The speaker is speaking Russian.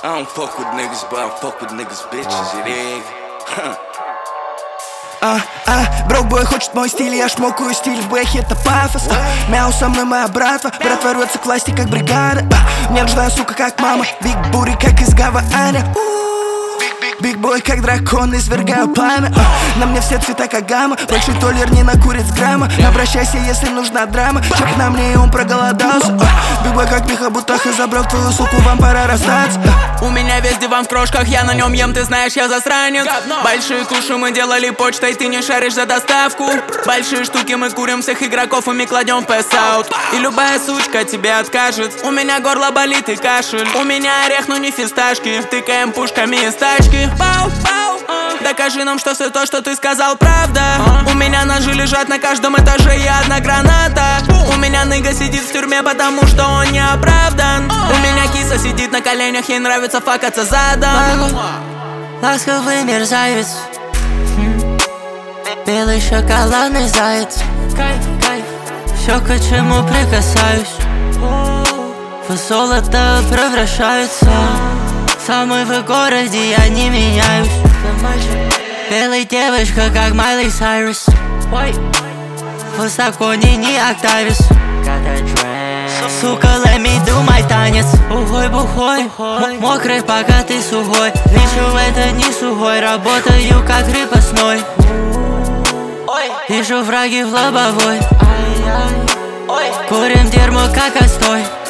I don't fuck with niggas, but I fuck with niggas bitches, it is. Брокбой хочет мой стиль, я шмокаю стиль в бэхе, это пафос. Мяу, со мной моя братва, брат ворвется к власти как бригада. Мне нужна сука как мама, биг бури как из Гаваня. Биг бой как дракон, извергаю пламя. На мне все цвета как гамма, большой толер не накурит с грамма. Обращайся, если нужна драма, чек на мне и он проголодался. Биг бой как Миха Бутаха, забрал твою суку, вам пора расстаться. У меня весь диван в крошках, я на нем ем, ты знаешь, я засранец. Большие куши мы делали почтой, ты не шаришь за доставку. Большие штуки мы курим, всех игроков и мы кладем в пэс-аут. И любая сучка тебе откажет. У меня горло болит и кашель. У меня орех, но не фисташки. Тыкаем пушками из тачки. Пау, пау. Докажи нам, что все то, что ты сказал, правда. У меня ножи лежат на каждом этаже и одна граната. У меня ныга сидит в тюрьме, потому что он не оправдан. У меня киса сидит на коленях, ей нравится факаться задом. Ласковый мерзавец, белый шоколадный заяц. Все, к чему прикасаюсь, в золото превращаются. Самый в городе, я не меняюсь. Белая девочка, как Майли Сайрус. Высоко не Октавис. Сука, let me do my танец. Ухой, бухой, мокрый, пока ты сухой. Вижу, это не сухой, работаю как крепостной. Вижу враги в лобовой. Курим дерьмо, как отстой.